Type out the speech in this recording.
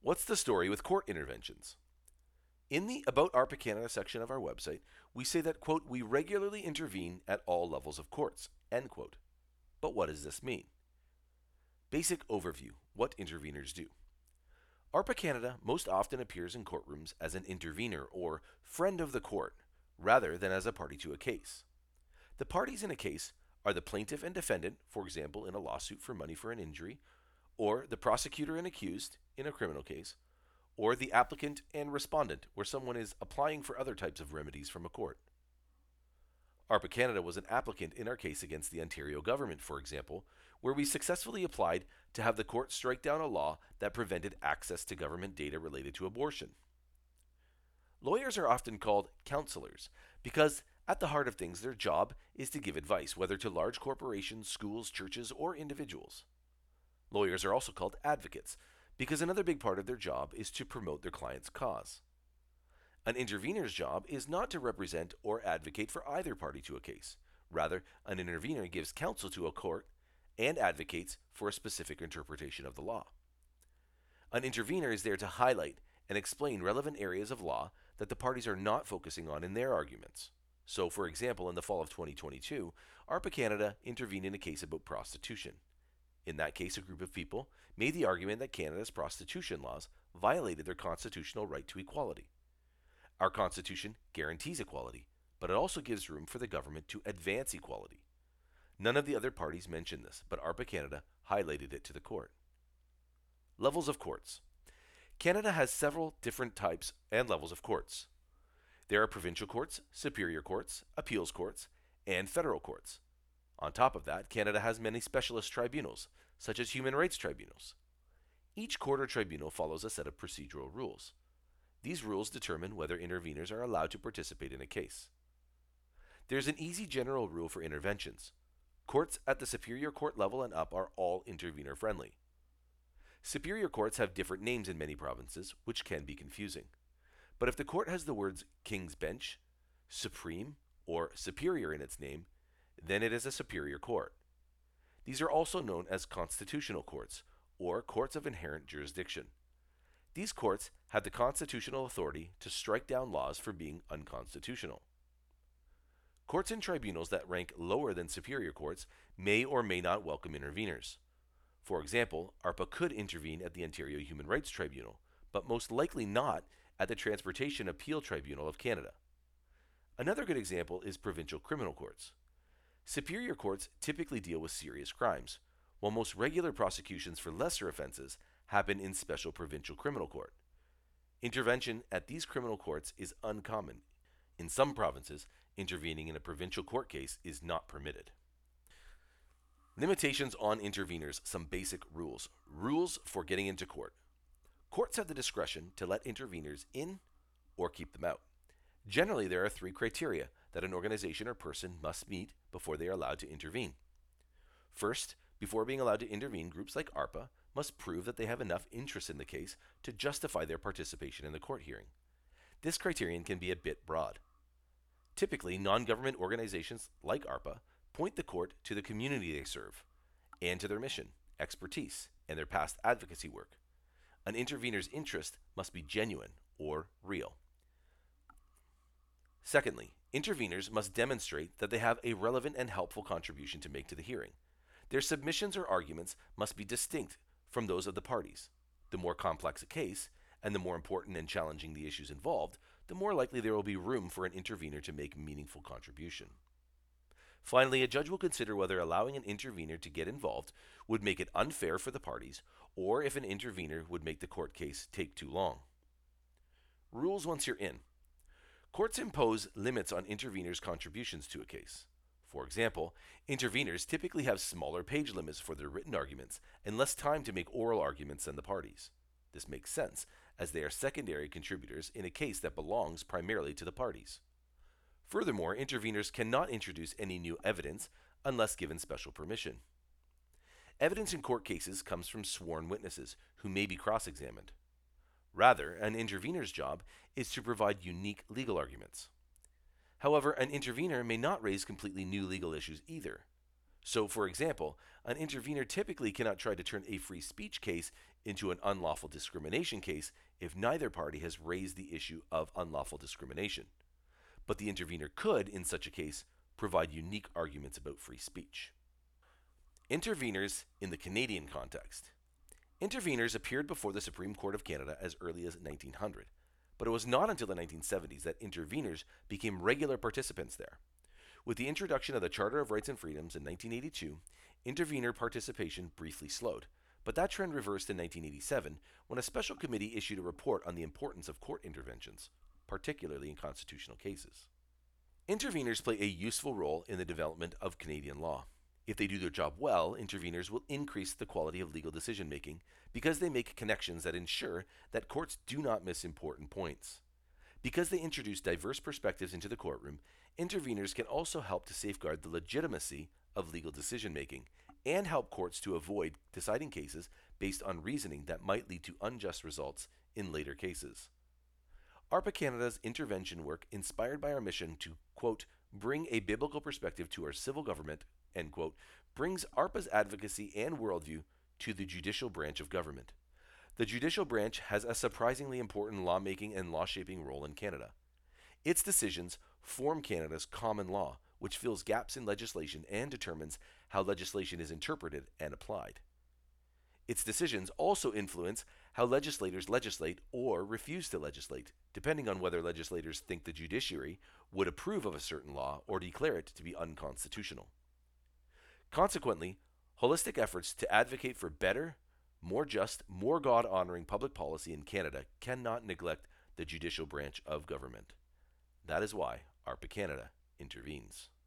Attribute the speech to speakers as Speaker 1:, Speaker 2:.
Speaker 1: What's the story with court interventions? In the About ARPA Canada section of our website, we say that, quote, we regularly intervene at all levels of courts, end quote. But what does this mean? Basic overview, what interveners do. ARPA Canada most often appears in courtrooms as an intervener or friend of the court, rather than as a party to a case. The parties in a case are the plaintiff and defendant, for example, in a lawsuit for money for an injury, or the prosecutor and accused in a criminal case, or the applicant and respondent, where someone is applying for other types of remedies from a court. ARPA Canada was an applicant in our case against the Ontario government, for example, where we successfully applied to have the court strike down a law that prevented access to government data related to abortion. Lawyers are often called counselors because, at the heart of things, their job is to give advice, whether to large corporations, schools, churches, or individuals. Lawyers are also called advocates because another big part of their job is to promote their client's cause. An intervener's job is not to represent or advocate for either party to a case. Rather, an intervener gives counsel to a court and advocates for a specific interpretation of the law. An intervener is there to highlight and explain relevant areas of law that the parties are not focusing on in their arguments. So, for example, in the fall of 2022, ARPA Canada intervened in a case about prostitution. In that case, a group of people made the argument that Canada's prostitution laws violated their constitutional right to equality. Our Constitution guarantees equality, but it also gives room for the government to advance equality. None of the other parties mentioned this, but ARPA Canada highlighted it to the court. Levels of courts. Canada has several different types and levels of courts. There are provincial courts, superior courts, appeals courts, and federal courts. On top of that, Canada has many specialist tribunals, such as human rights tribunals. Each court or tribunal follows a set of procedural rules. These rules determine whether interveners are allowed to participate in a case. There's an easy general rule for interventions. Courts at the superior court level and up are all intervener friendly. Superior courts have different names in many provinces, which can be confusing. But if the court has the words King's Bench, Supreme, or Superior in its name, then it is a superior court. These are also known as constitutional courts, or courts of inherent jurisdiction. These courts have the constitutional authority to strike down laws for being unconstitutional. Courts and tribunals that rank lower than superior courts may or may not welcome interveners. For example, ARPA could intervene at the Ontario Human Rights Tribunal, but most likely not at the Transportation Appeal Tribunal of Canada. Another good example is provincial criminal courts. Superior courts typically deal with serious crimes, while most regular prosecutions for lesser offenses happen in special provincial criminal court. Intervention at these criminal courts is uncommon. In some provinces, intervening in a provincial court case is not permitted. Limitations on interveners, some basic rules. Rules for getting into court. Courts have the discretion to let interveners in or keep them out. Generally, there are 3 criteria that an organization or person must meet before they are allowed to intervene. First, before being allowed to intervene, groups like ARPA must prove that they have enough interest in the case to justify their participation in the court hearing. This criterion can be a bit broad. Typically, non-government organizations like ARPA point the court to the community they serve and to their mission, expertise, and their past advocacy work. An intervener's interest must be genuine or real. Secondly, interveners must demonstrate that they have a relevant and helpful contribution to make to the hearing. Their submissions or arguments must be distinct from those of the parties. The more complex a case, and the more important and challenging the issues involved, the more likely there will be room for an intervener to make meaningful contribution. Finally, a judge will consider whether allowing an intervener to get involved would make it unfair for the parties, or if an intervener would make the court case take too long. Rules once you're in. Courts impose limits on interveners' contributions to a case. For example, interveners typically have smaller page limits for their written arguments and less time to make oral arguments than the parties. This makes sense, as they are secondary contributors in a case that belongs primarily to the parties. Furthermore, interveners cannot introduce any new evidence unless given special permission. Evidence in court cases comes from sworn witnesses who may be cross-examined. Rather, an intervener's job is to provide unique legal arguments. However, an intervener may not raise completely new legal issues either. So, for example, an intervener typically cannot try to turn a free speech case into an unlawful discrimination case if neither party has raised the issue of unlawful discrimination. But the intervener could, in such a case, provide unique arguments about free speech. Interveners in the Canadian context. Interveners appeared before the Supreme Court of Canada as early as 1900, but it was not until the 1970s that interveners became regular participants there. With the introduction of the Charter of Rights and Freedoms in 1982, intervener participation briefly slowed, but that trend reversed in 1987 when a special committee issued a report on the importance of court interventions, particularly in constitutional cases. Interveners play a useful role in the development of Canadian law. If they do their job well, interveners will increase the quality of legal decision making because they make connections that ensure that courts do not miss important points. Because they introduce diverse perspectives into the courtroom, interveners can also help to safeguard the legitimacy of legal decision making and help courts to avoid deciding cases based on reasoning that might lead to unjust results in later cases. ARPA Canada's intervention work, inspired by our mission to, quote, bring a biblical perspective to our civil government, end quote, brings ARPA's advocacy and worldview to the judicial branch of government. The judicial branch has a surprisingly important lawmaking and law-shaping role in Canada. Its decisions form Canada's common law, which fills gaps in legislation and determines how legislation is interpreted and applied. Its decisions also influence how legislators legislate or refuse to legislate, depending on whether legislators think the judiciary would approve of a certain law or declare it to be unconstitutional. Consequently, holistic efforts to advocate for better, more just, more God-honoring public policy in Canada cannot neglect the judicial branch of government. That is why ARPA Canada intervenes.